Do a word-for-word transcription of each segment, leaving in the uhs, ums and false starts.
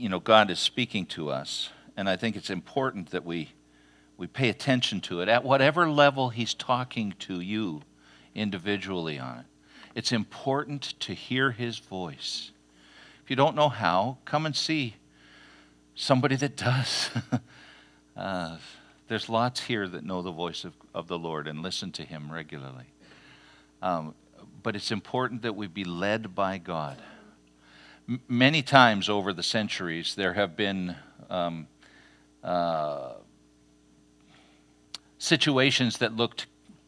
you know, God is speaking to us, and I think it's important that we we pay attention to it at whatever level he's talking to you individually on it. It's important to hear his voice. If you don't know how, come and see somebody that does. uh, there's lots here that know the voice of, of the Lord and listen to him regularly. Um, but it's important that we be led by God. M- many times over the centuries, there have been um, uh, situations that looked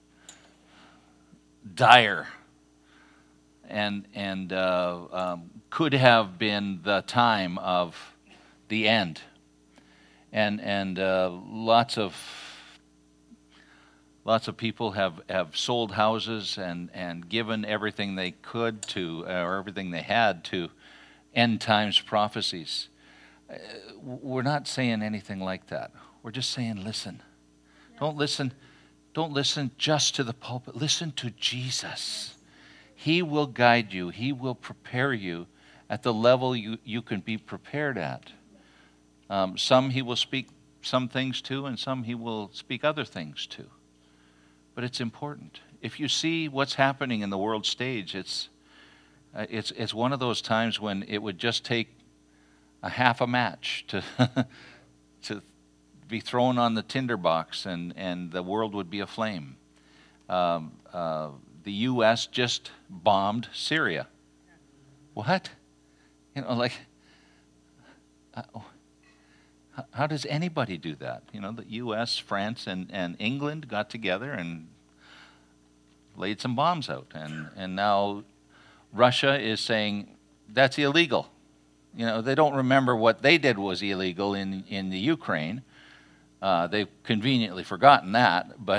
dire and and uh, um, could have been the time of the end, and and uh, lots of lots of people have, have sold houses and, and given everything they could to, or everything they had to end times prophecies. Uh, we're not saying anything like that. We're just saying, listen. Yeah. Don't listen. Don't listen just to the pulpit. Listen to Jesus. He will guide you. He will prepare you at the level you, you can be prepared at. Um, some he will speak some things to, and some he will speak other things to. But it's important. If you see what's happening in the world stage, it's uh, it's it's one of those times when it would just take a half a match to to be thrown on the tinderbox, and, and the world would be aflame. Um, uh, the U S just bombed Syria. What? You know, like, uh, how does anybody do that? You know, the U S, France, and, and England got together and laid some bombs out. And, and now Russia is saying that's illegal. You know, they don't remember what they did was illegal in, in the Ukraine. Uh, they've conveniently forgotten that, but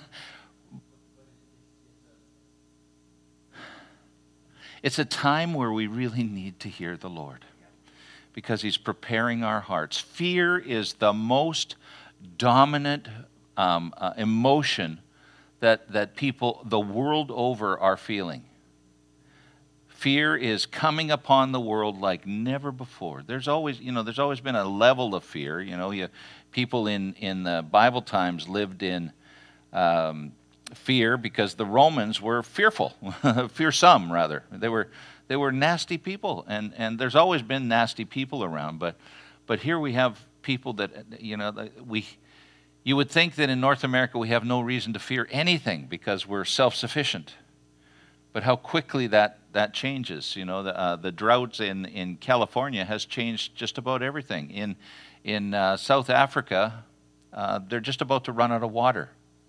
it's a time where we really need to hear the Lord, because he's preparing our hearts. Fear is the most dominant um, uh, emotion that, that people the world over are feeling. Fear is coming upon the world like never before. There's always, you know, there's always been a level of fear. You know, you, people in, in the Bible times lived in um, fear because the Romans were fearful, fearsome rather. They were they were nasty people, and, and there's always been nasty people around. But but here we have people that, you know, we you would think that in North America we have no reason to fear anything because we're self-sufficient. But how quickly that, that changes. You know, the, uh, the droughts in, in California has changed just about everything. In in uh, South Africa, uh, they're just about to run out of water.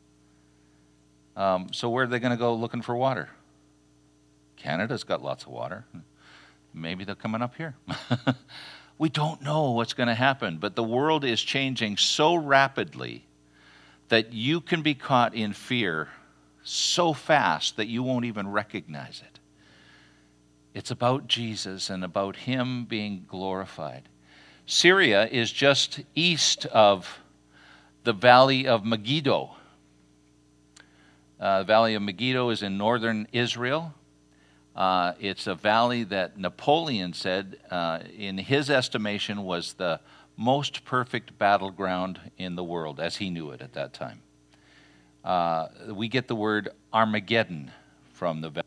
Um, so where are they going to go looking for water? Canada's got lots of water. Maybe they're coming up here. We don't know what's going to happen, but the world is changing so rapidly that you can be caught in fear so fast that you won't even recognize it. It's about Jesus and about him being glorified. Syria is just east of the Valley of Megiddo. Uh, the Valley of Megiddo is in northern Israel. Uh, it's a valley that Napoleon said, uh, in his estimation, was the most perfect battleground in the world, as he knew it at that time. Uh, we get the word Armageddon from the valley.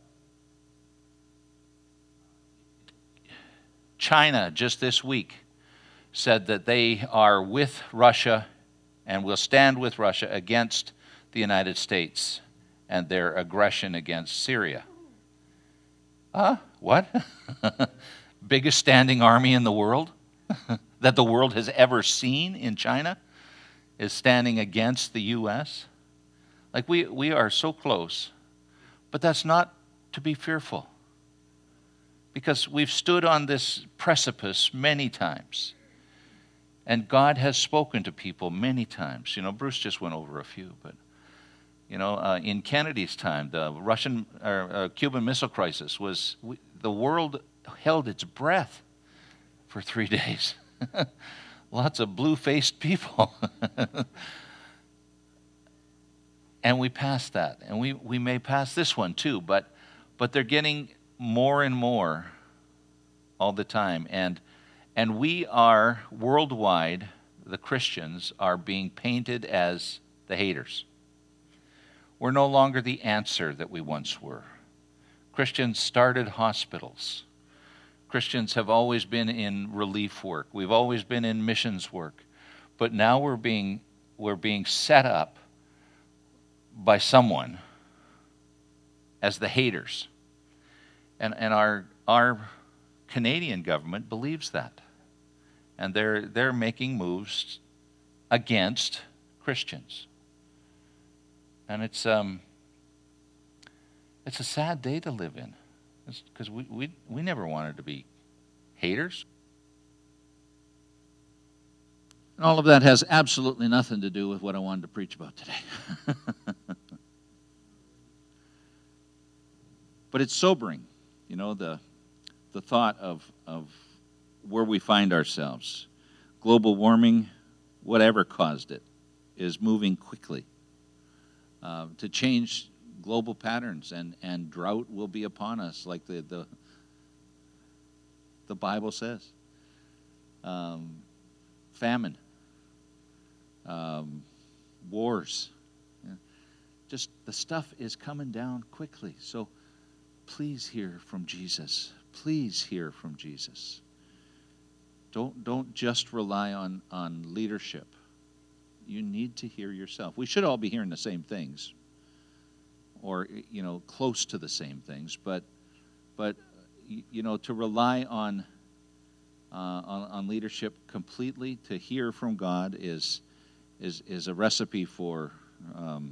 China, just this week, said that they are with Russia and will stand with Russia against the United States and their aggression against Syria. Huh? What? Biggest standing army in the world that the world has ever seen in China is standing against the U S? Like, we, we are so close, but that's not to be fearful, because we've stood on this precipice many times, and God has spoken to people many times. You know, Bruce just went over a few, but, you know, uh, in Kennedy's time, the Russian or uh, Cuban Missile Crisis was, we, the world held its breath for three days. Lots of blue-faced people. And we passed that, and we, we may pass this one too, but but they're getting more and more all the time, and And we are, worldwide, the Christians are being painted as the haters. We're no longer the answer that we once were. Christians started hospitals. Christians have always been in relief work. We've always been in missions work. But now we're being, we're being set up by someone as the haters. And, and our, our Canadian government believes that. And they're, they're making moves against Christians. And it's, um, it's a sad day to live in. Because we, we, we never wanted to be haters. And all of that has absolutely nothing to do with what I wanted to preach about today. But it's sobering, you know, the, the thought of, of where we find ourselves. Global warming, whatever caused it, is moving quickly uh, to change global patterns, and, and drought will be upon us, like the the, the Bible says. Um, famine, um, wars, yeah. Just the stuff is coming down quickly. So please hear from Jesus. Please hear from Jesus. Don't don't just rely on, on leadership. You need to hear yourself. We should all be hearing the same things, or, you know, close to the same things, but, but you know, to rely on, uh, on on leadership completely, to hear from God is is is a recipe for um,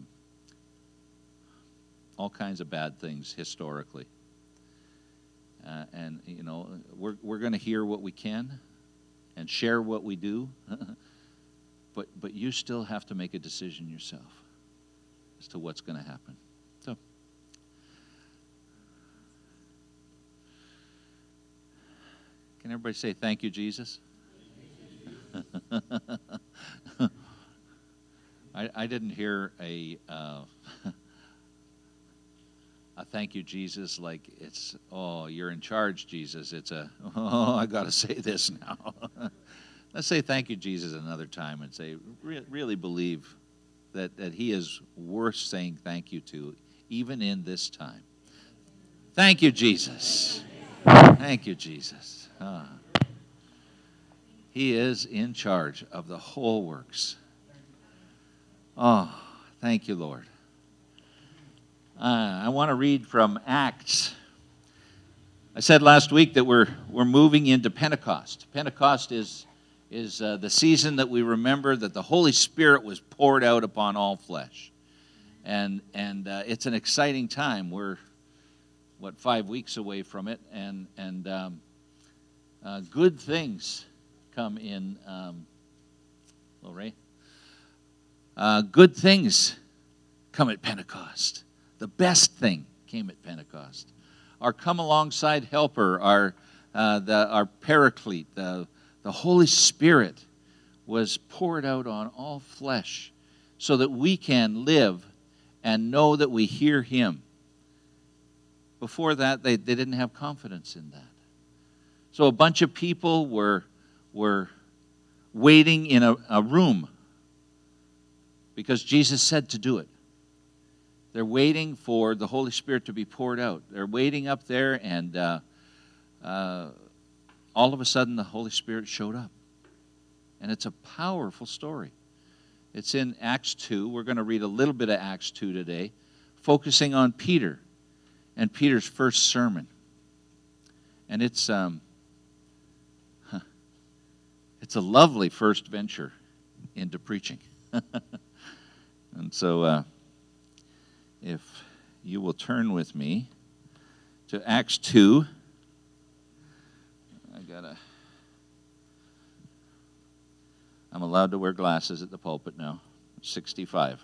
all kinds of bad things historically. Uh, and you know, we're we're going to hear what we can and share what we do, but but you still have to make a decision yourself as to what's going to happen. So, can everybody say thank you, Jesus? I, I didn't hear a uh, a thank you, Jesus, like it's, oh, you're in charge, Jesus. It's a, oh, I got to say this now. Let's say thank you, Jesus, another time, and say, re- really believe that, that he is worth saying thank you to, even in this time. Thank you, Jesus. Thank you, Jesus. Ah. He is in charge of the whole works. Oh, thank you, Lord. Uh, I want to read from Acts. I said last week that we're we're moving into Pentecost. Pentecost is is uh, the season that we remember that the Holy Spirit was poured out upon all flesh, and and uh, it's an exciting time. We're what five weeks away from it, and and um, uh, good things come in. Um, hello, Ray. Uh, good things come at Pentecost. The best thing came at Pentecost. Our come alongside helper, our uh, the our paraclete, the the Holy Spirit was poured out on all flesh, so that we can live and know that we hear Him. Before that, they, they didn't have confidence in that. So a bunch of people were were waiting in a, a room because Jesus said to do it. They're waiting for the Holy Spirit to be poured out. They're waiting up there, and uh, uh, all of a sudden the Holy Spirit showed up. And it's a powerful story. It's in Acts two. We're going to read a little bit of Acts two today, focusing on Peter and Peter's first sermon. And it's um, huh, it's a lovely first venture into preaching. And so... Uh, If you will turn with me to Acts two. I gotta, I'm allowed to wear glasses at the pulpit now. sixty-five.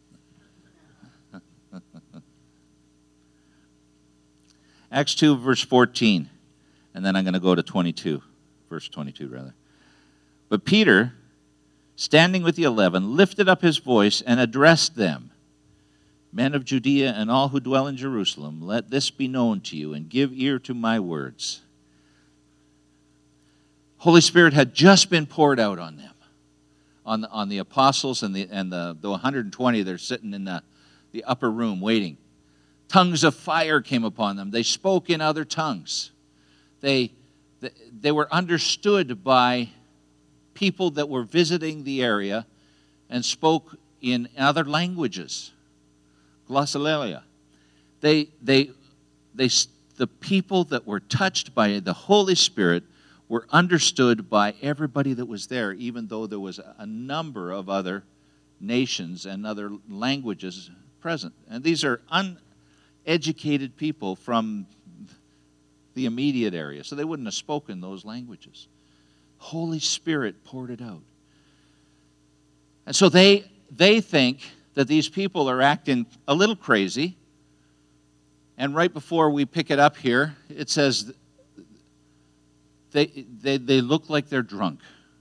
Acts two, verse fourteen. And then I'm going to go to twenty-two. Verse twenty-two, rather. But Peter, standing with the eleven, lifted up his voice and addressed them. Men of Judea and all who dwell in Jerusalem, let this be known to you, and give ear to my words. Holy Spirit had just been poured out on them, on the, on the apostles and the and the, the one hundred twenty. They're sitting in the, the upper room waiting. Tongues of fire came upon them. They spoke in other tongues. They, they, they were understood by people that were visiting the area and spoke in other languages. Glossolalia. They, they, they, the people that were touched by the Holy Spirit were understood by everybody that was there, even though there was a number of other nations and other languages present. And these are uneducated people from the immediate area, so they wouldn't have spoken those languages. Holy Spirit poured it out. And so they, they think that these people are acting a little crazy. And right before we pick it up here, it says they, they, they look like they're drunk.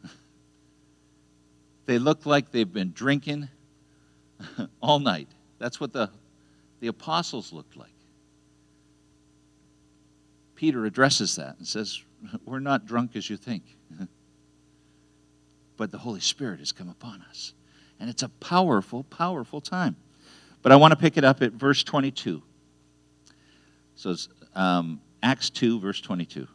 They look like they've been drinking all night. That's what the, the apostles looked like. Peter addresses that and says, we're not drunk as you think. But the Holy Spirit has come upon us. And it's a powerful, powerful time. But I want to pick it up at verse twenty-two. So it's um, Acts two, verse twenty-two.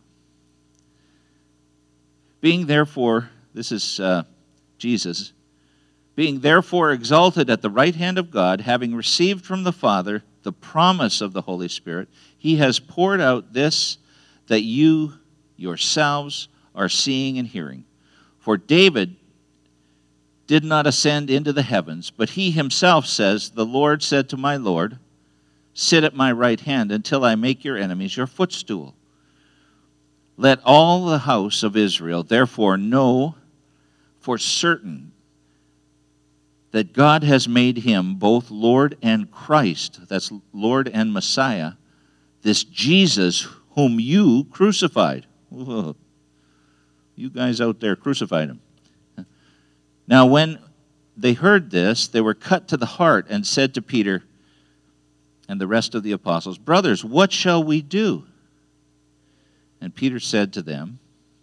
Being therefore, this is uh, Jesus, being therefore exalted at the right hand of God, having received from the Father the promise of the Holy Spirit, he has poured out this that you yourselves are seeing and hearing. For David did not ascend into the heavens, but he himself says, the Lord said to my Lord, sit at my right hand until I make your enemies your footstool. Let all the house of Israel therefore know for certain that God has made him both Lord and Christ, that's Lord and Messiah, this Jesus whom you crucified. Whoa. You guys out there crucified him. Now when they heard this, they were cut to the heart and said to Peter and the rest of the apostles, brothers, what shall we do? And Peter said to them,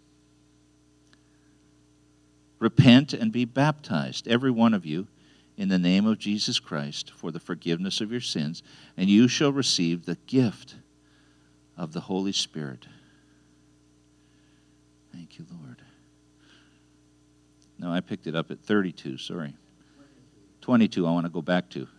repent and be baptized, every one of you, in the name of Jesus Christ, for the forgiveness of your sins, and you shall receive the gift of the Holy Spirit. Thank you, Lord. No, I picked it up at thirty-two, sorry. twenty-two, I want to go back to.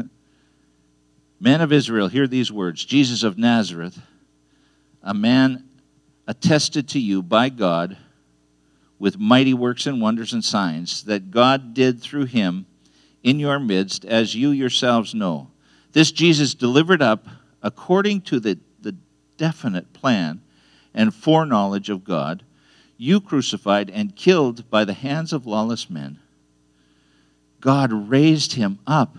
Men of Israel, hear these words. Jesus of Nazareth, a man attested to you by God with mighty works and wonders and signs that God did through him in your midst, as you yourselves know. This Jesus delivered up according to the, the definite plan and foreknowledge of God, you crucified and killed by the hands of lawless men. God raised him up,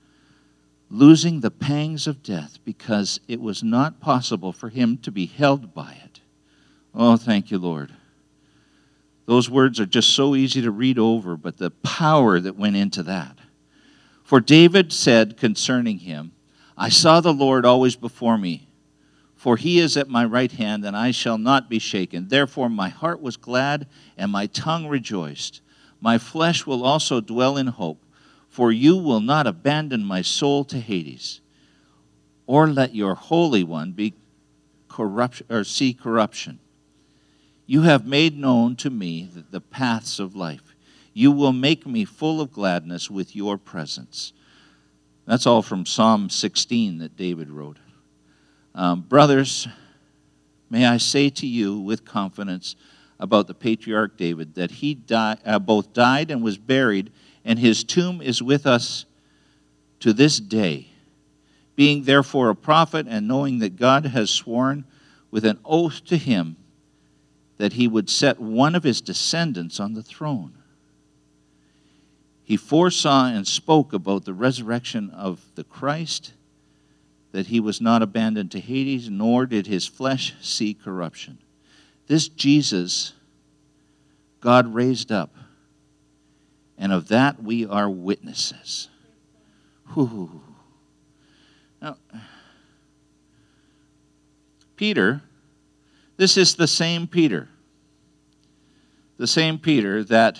losing the pangs of death, because it was not possible for him to be held by it. Oh, thank you, Lord. Those words are just so easy to read over, but the power that went into that. For David said concerning him, I saw the Lord always before me, for he is at my right hand, and I shall not be shaken. Therefore my heart was glad, and my tongue rejoiced. My flesh will also dwell in hope, for you will not abandon my soul to Hades, or let your Holy One be corruption or see corruption. You have made known to me the paths of life. You will make me full of gladness with your presence. That's all from Psalm sixteen that David wrote. Um, brothers, may I say to you with confidence about the patriarch David that he die, uh, both died and was buried, and his tomb is with us to this day. Being therefore a prophet, and knowing that God has sworn with an oath to him that he would set one of his descendants on the throne. He foresaw and spoke about the resurrection of the Christ, that he was not abandoned to Hades, nor did his flesh see corruption. This Jesus God raised up, and of that we are witnesses. Whew. Now, Peter, this is the same Peter the same Peter that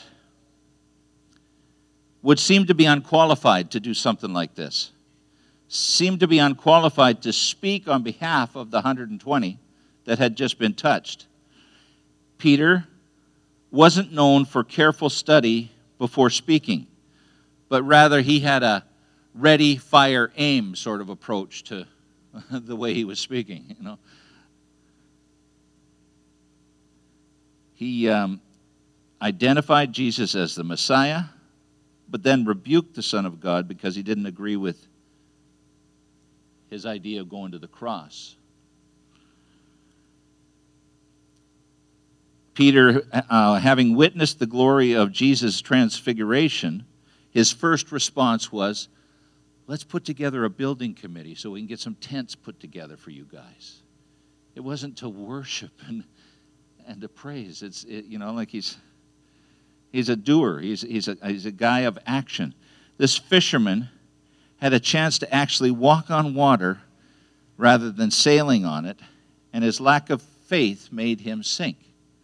would seem to be unqualified to do something like this, seemed to be unqualified to speak on behalf of the one hundred twenty that had just been touched. Peter wasn't known for careful study before speaking, but rather he had a ready, fire, aim sort of approach to the way he was speaking. You know, he um, identified Jesus as the Messiah, but then rebuked the Son of God because he didn't agree with his idea of going to the cross. Peter, uh, having witnessed the glory of Jesus' transfiguration, his first response was, let's put together a building committee so we can get some tents put together for you guys. It wasn't to worship and and to praise. It's it, you know like he's he's a doer. He's he's a he's a guy of action. This fisherman had a chance to actually walk on water rather than sailing on it, and his lack of faith made him sink.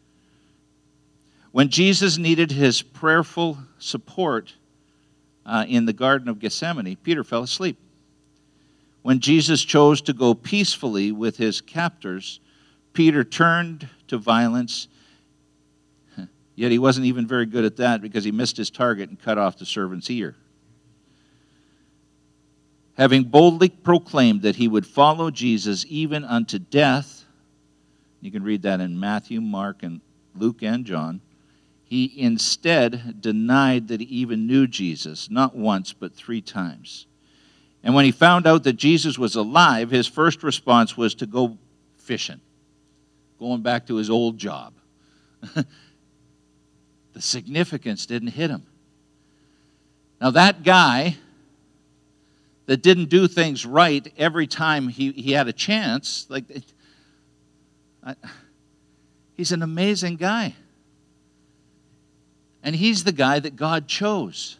When Jesus needed his prayerful support uh, in the Garden of Gethsemane, Peter fell asleep. When Jesus chose to go peacefully with his captors, Peter turned to violence, yet he wasn't even very good at that because he missed his target and cut off the servant's ear. Having boldly proclaimed that he would follow Jesus even unto death, you can read that in Matthew, Mark, and Luke, and John, he instead denied that he even knew Jesus, not once, but three times. And when he found out that Jesus was alive, his first response was to go fishing, going back to his old job. The significance didn't hit him. Now that guy that didn't do things right every time he, he had a chance, like, I, he's an amazing guy. And he's the guy that God chose.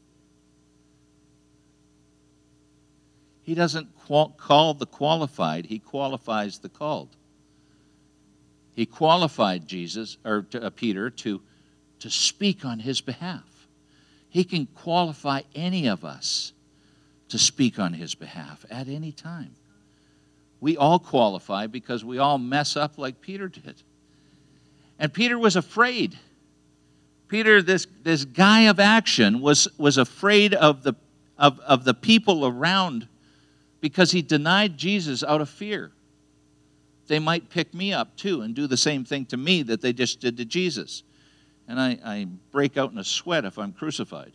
He doesn't qual- call the qualified, he qualifies the called. He qualified Jesus, or to, uh, Peter, to, to speak on his behalf. He can qualify any of us to speak on his behalf at any time. We all qualify because we all mess up like Peter did. And Peter was afraid. Peter, this, this guy of action, was, was afraid of the, of, of the people around because he denied Jesus out of fear. They might pick me up too and do the same thing to me that they just did to Jesus. And I, I break out in a sweat if I'm crucified.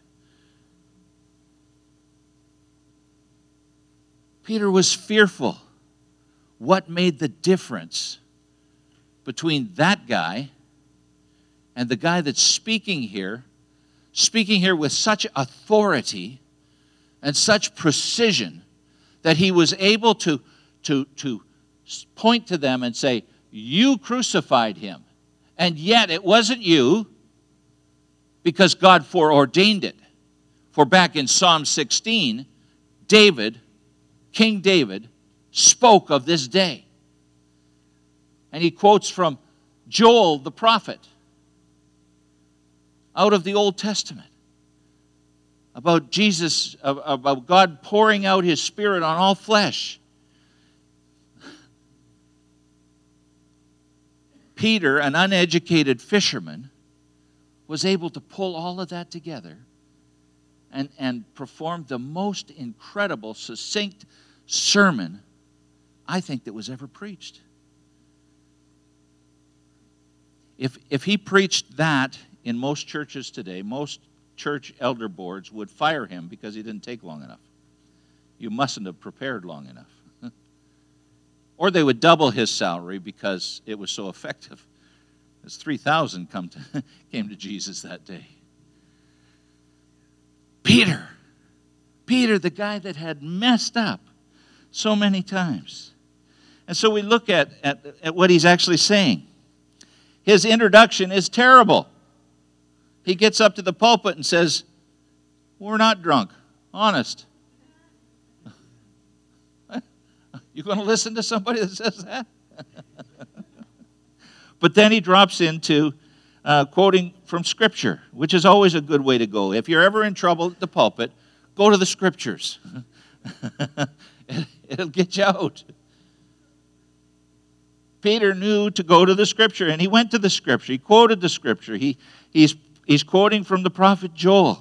Peter was fearful. What made the difference between that guy and the guy that's speaking here, speaking here with such authority and such precision that he was able to, to, to point to them and say, you crucified him, and yet it wasn't you, because God foreordained it. For back in Psalm sixteen, David, King David, spoke of this day. And he quotes from Joel the prophet out of the Old Testament about Jesus, about God pouring out his Spirit on all flesh. Peter, an uneducated fisherman, was able to pull all of that together and, and perform the most incredible, succinct sermon I think that was ever preached. If, if he preached that in most churches today, most church elder boards would fire him because he didn't take long enough. You mustn't have prepared long enough. Or they would double his salary because it was so effective. There's three thousand come to, came to Jesus that day. Peter. Peter, the guy that had messed up so many times. And so we look at, at, at what he's actually saying. His introduction is terrible. He gets up to the pulpit and says, we're not drunk, honest. You going to listen to somebody that says that? But then he drops into uh, quoting from Scripture, which is always a good way to go. If you're ever in trouble at the pulpit, go to the Scriptures. It'll get you out. Peter knew to go to the Scripture, and he went to the Scripture. He quoted the Scripture. He, he's, he's quoting from the prophet Joel.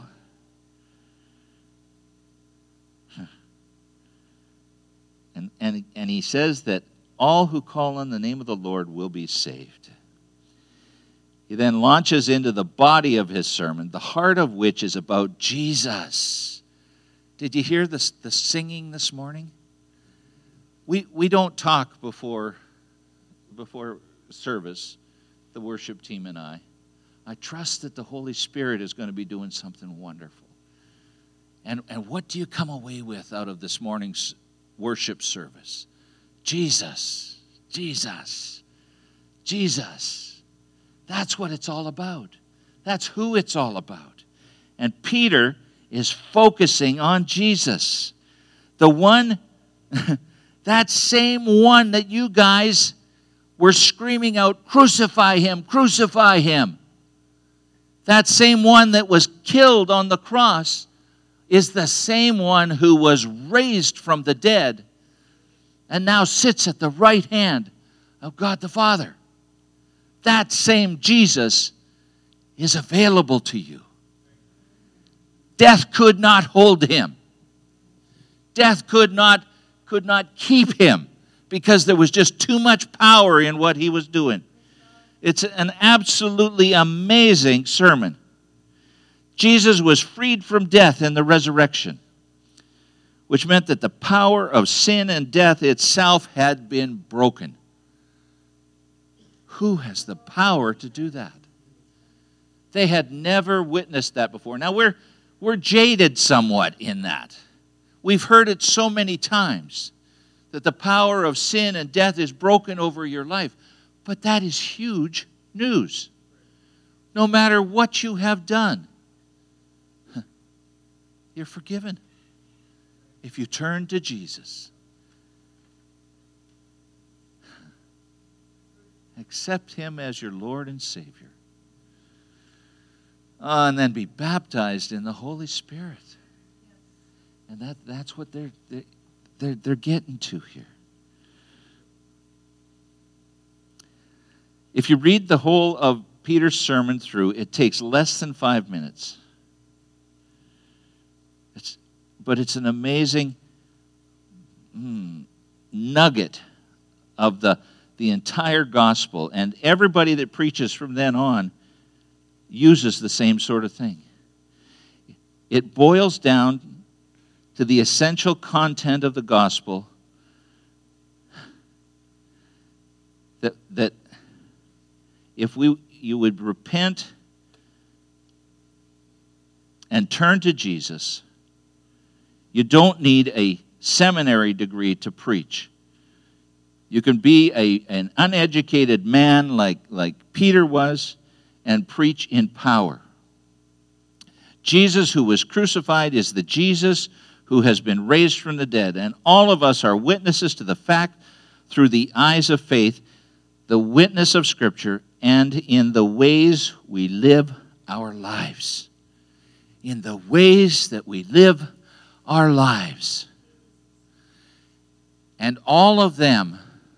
And, and, and he says that all who call on the name of the Lord will be saved. He then launches into the body of his sermon, the heart of which is about Jesus. Did you hear the, the singing this morning? We, we don't talk before, before service, the worship team and I. I trust that the Holy Spirit is going to be doing something wonderful. And, and what do you come away with out of this morning's worship service? Jesus, Jesus, Jesus. That's what it's all about. That's who it's all about. And Peter is focusing on Jesus. The one, that same one that you guys were screaming out, crucify him, crucify him. That same one that was killed on the cross is the same one who was raised from the dead and now sits at the right hand of God the Father. That same Jesus is available to you. Death could not hold him. Death could not, could not keep him because there was just too much power in what he was doing. It's an absolutely amazing sermon. Jesus was freed from death in the resurrection, which meant that the power of sin and death itself had been broken. Who has the power to do that? They had never witnessed that before. Now, we're, we're jaded somewhat in that. We've heard it so many times that the power of sin and death is broken over your life. But that is huge news. No matter what you have done, you're forgiven if you turn to Jesus. Accept him as your Lord and Savior. Uh, and then be baptized in the Holy Spirit. And that, that's what they're, they're, they're, they're getting to here. If you read the whole of Peter's sermon through, it takes less than five minutes. It's, but it's an amazing mm, nugget of the, the entire gospel. And everybody that preaches from then on uses the same sort of thing. It boils down to the essential content of the gospel that, that if we you would repent and turn to Jesus, you don't need a seminary degree to preach. You can be a, an uneducated man like, like Peter was and preach in power. Jesus who was crucified is the Jesus who has been raised from the dead. And all of us are witnesses to the fact through the eyes of faith, the witness of Scripture, and in the ways we live our lives. In the ways that we live our lives. And all of them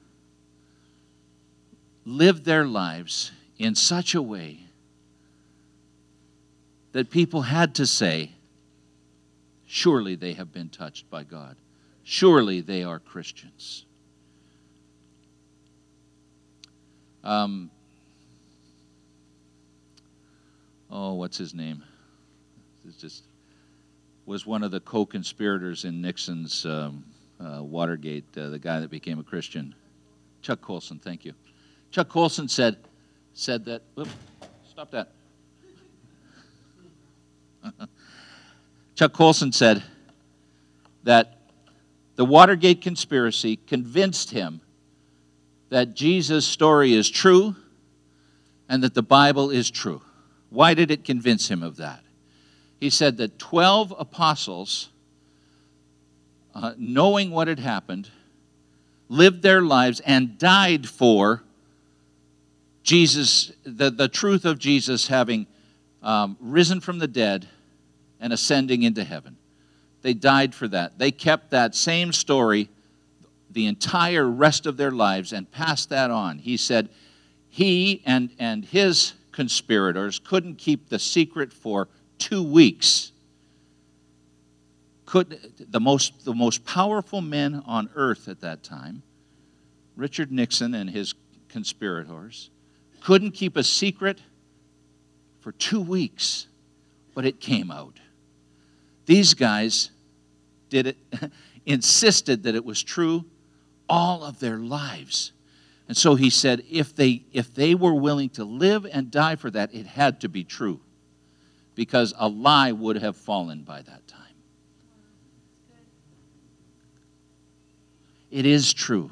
lived their lives in such a way that people had to say, surely they have been touched by God. Surely they are Christians. Um, oh, what's his name? It's just was one of the co-conspirators in Nixon's um, uh, Watergate, uh, the guy that became a Christian. Chuck Colson, thank you. Chuck Colson said, said that, whoop, stop that. Chuck Colson said that the Watergate conspiracy convinced him that Jesus' story is true and that the Bible is true. Why did it convince him of that? He said that twelve apostles, uh, knowing what had happened, lived their lives and died for Jesus, the, the truth of Jesus having um, risen from the dead and ascending into heaven. They died for that. They kept that same story the entire rest of their lives and passed that on. He said he and, and his conspirators couldn't keep the secret for two weeks. Could, the, most, the most powerful men on earth at that time, Richard Nixon and his conspirators, couldn't keep a secret for two weeks, but it came out. These guys did it, insisted that it was true all of their lives. And so he said if they, if they were willing to live and die for that, it had to be true, because a lie would have fallen by that time. It is true.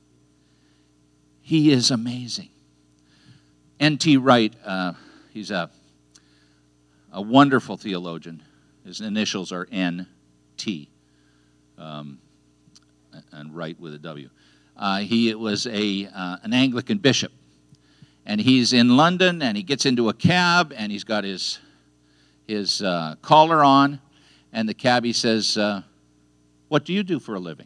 He is amazing. N T Wright, uh, he's a, a wonderful theologian. His initials are N T, um, and Wright with a W. Uh, he was a uh, an Anglican bishop, and he's in London, and he gets into a cab, and he's got his his uh, collar on, and the cabbie says, uh, "What do you do for a living?"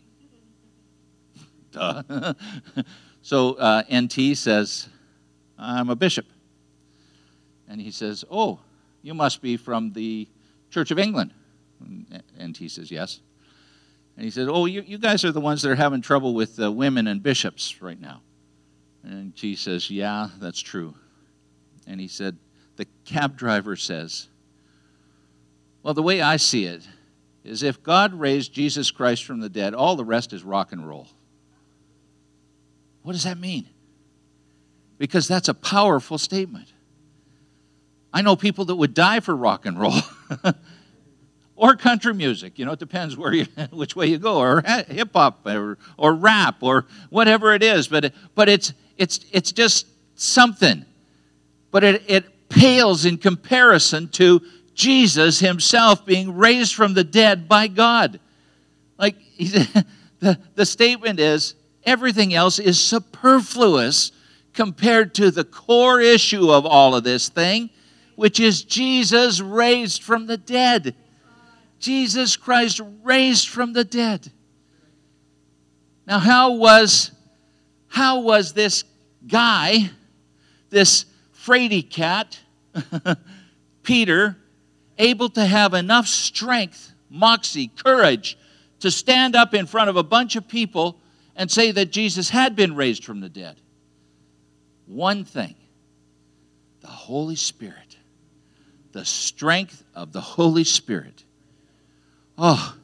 Duh. So uh, N T says, "I'm a bishop," and he says, "Oh, you must be from the Church of England." And N T says, "Yes." And he said, "Oh, you, you guys are the ones that are having trouble with uh, women and bishops right now." And T says, "Yeah, that's true." And he said, the cab driver says, "Well, the way I see it is if God raised Jesus Christ from the dead, all the rest is rock and roll." What does that mean? Because that's a powerful statement. I know people that would die for rock and roll. Or country music, you know, it depends where you, which way you go, or hip hop, or, or rap, or whatever it is. But but it's it's it's just something. But it, it pales in comparison to Jesus himself being raised from the dead by God. Like he said, the the statement is everything else is superfluous compared to the core issue of all of this thing, which is Jesus raised from the dead. Jesus Christ raised from the dead. Now, how was, how was this guy, this fraidy cat, Peter, able to have enough strength, moxie, courage, to stand up in front of a bunch of people and say that Jesus had been raised from the dead? One thing: the Holy Spirit. The strength of the Holy Spirit. Oh,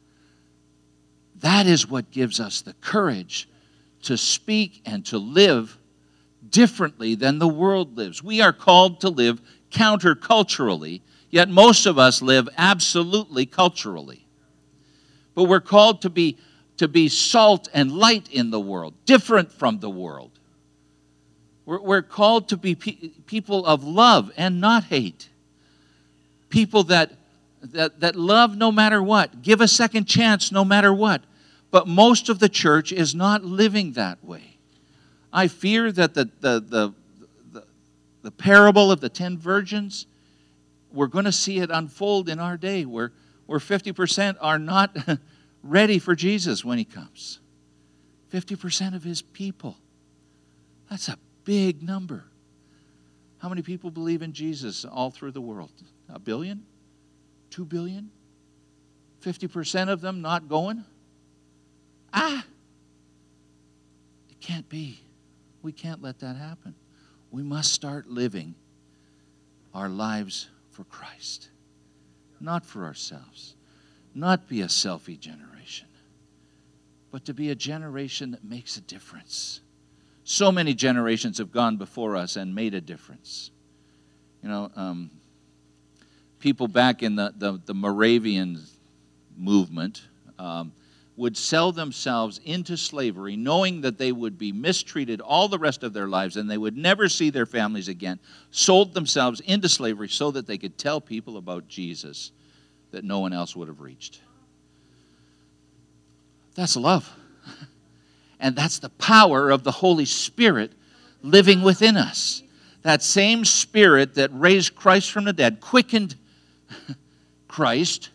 that is what gives us the courage to speak and to live differently than the world lives. We are called to live counterculturally, yet most of us live absolutely culturally. But we're called to be, to be salt and light in the world, different from the world. We're, we're called to be pe- people of love and not hate. People that That, that love no matter what, give a second chance no matter what. But most of the church is not living that way. I fear that the, the, the, the, the parable of the ten virgins, we're going to see it unfold in our day where, where fifty percent are not ready for Jesus when he comes. fifty percent of his people. That's a big number. How many people believe in Jesus all through the world? A billion? Two billion? fifty percent of them not going? Ah! It can't be. We can't let that happen. We must start living our lives for Christ. Not for ourselves. Not be a selfie generation. But to be a generation that makes a difference. So many generations have gone before us and made a difference. You know, um, people back in the, the, the Moravian movement um, would sell themselves into slavery knowing that they would be mistreated all the rest of their lives and they would never see their families again, sold themselves into slavery so that they could tell people about Jesus that no one else would have reached. That's love. And that's the power of the Holy Spirit living within us. That same Spirit that raised Christ from the dead, quickened Christ,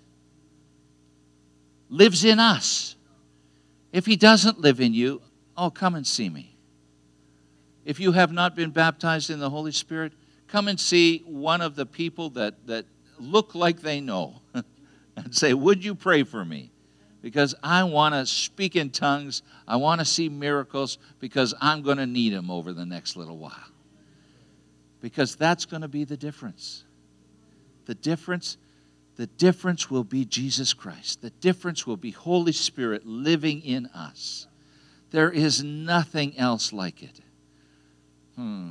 lives in us. If He doesn't live in you, oh, come and see me. If you have not been baptized in the Holy Spirit, come and see one of the people that, that look like they know and say, would you pray for me? Because I want to speak in tongues. I want to see miracles because I'm going to need them over the next little while. Because that's going to be the difference. The difference, the difference will be Jesus Christ. The difference will be Holy Spirit living in us. There is nothing else like it. Hmm.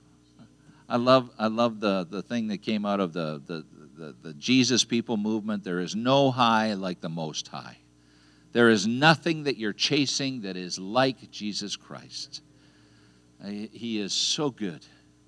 I love I love the, the thing that came out of the, the, the, the Jesus People movement. There is no high like the Most High. There is nothing that you're chasing that is like Jesus Christ. He is so good.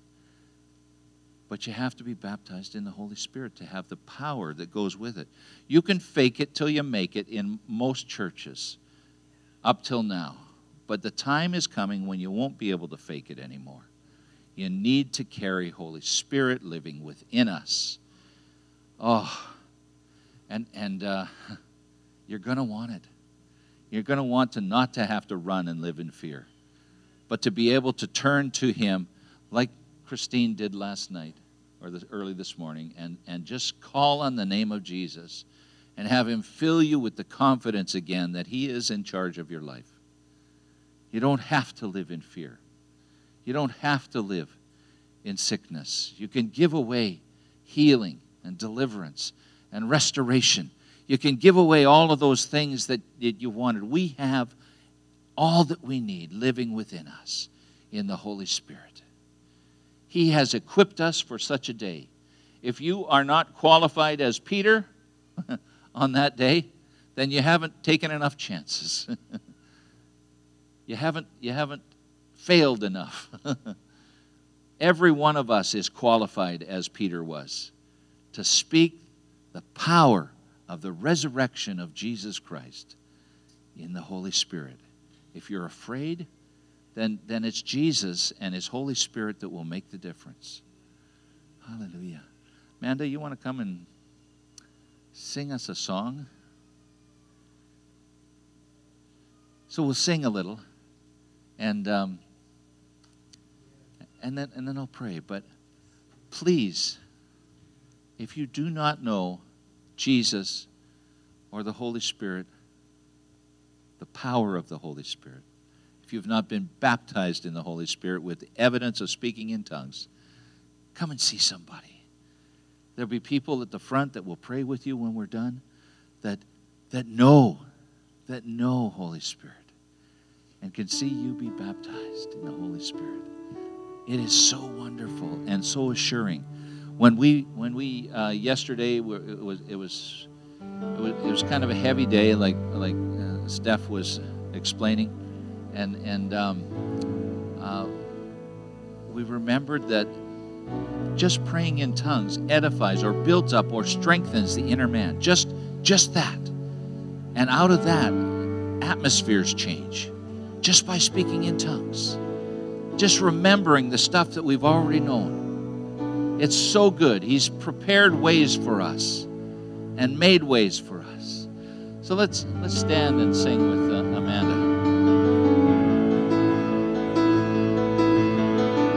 But you have to be baptized in the Holy Spirit to have the power that goes with it. You can fake it till you make it in most churches up till now. But the time is coming when you won't be able to fake it anymore. You need to carry Holy Spirit living within us. Oh, and, and uh, you're going to want it. You're going to want to not to have to run and live in fear, but to be able to turn to Him like Christine did last night or this, early this morning and, and just call on the name of Jesus and have Him fill you with the confidence again that He is in charge of your life. You don't have to live in fear. You don't have to live in sickness. You can give away healing and deliverance and restoration. You can give away all of those things that, that you wanted. We have all that we need living within us in the Holy Spirit. He has equipped us for such a day. If you are not qualified as Peter on that day, then you haven't taken enough chances. you haven't, you haven't failed enough. Every one of us is qualified as Peter was to speak the power of the resurrection of Jesus Christ in the Holy Spirit. If you're afraid, then, then it's Jesus and His Holy Spirit that will make the difference. Hallelujah. Amanda, you want to come and sing us a song? So we'll sing a little, and um, and then and then I'll pray. But please, if you do not know Jesus or the Holy Spirit, the power of the Holy Spirit, if you've not been baptized in the Holy Spirit with evidence of speaking in tongues, come and see somebody. There'll be people at the front that will pray with you when we're done that, that know, that know Holy Spirit and can see you be baptized in the Holy Spirit. It is so wonderful and so assuring. When we, when we uh, yesterday, it was, it was, it was, it was kind of a heavy day, like like uh, Steph was explaining, and and um, uh, we remembered that just praying in tongues edifies or builds up or strengthens the inner man. Just just that, and out of that, atmospheres change, just by speaking in tongues, just remembering the stuff that we've already known. It's so good. He's prepared ways for us and made ways for us. So let's let's stand and sing with uh, Amanda.